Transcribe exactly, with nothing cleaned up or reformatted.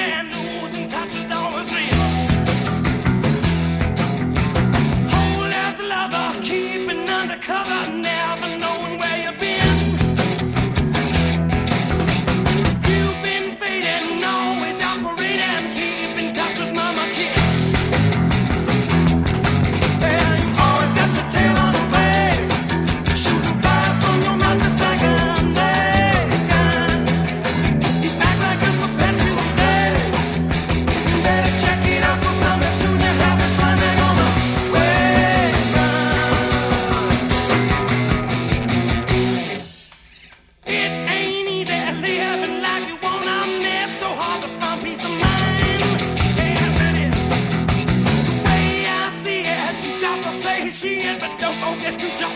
and losing touch with all was real. Whole earth lover, keeping undercover, never knowing where you've been. You've been fading, always operating, keep in touch with mama kid. Well, you always got your tail on the wave, shooting fire from your mouth just like a but don't forget to jump.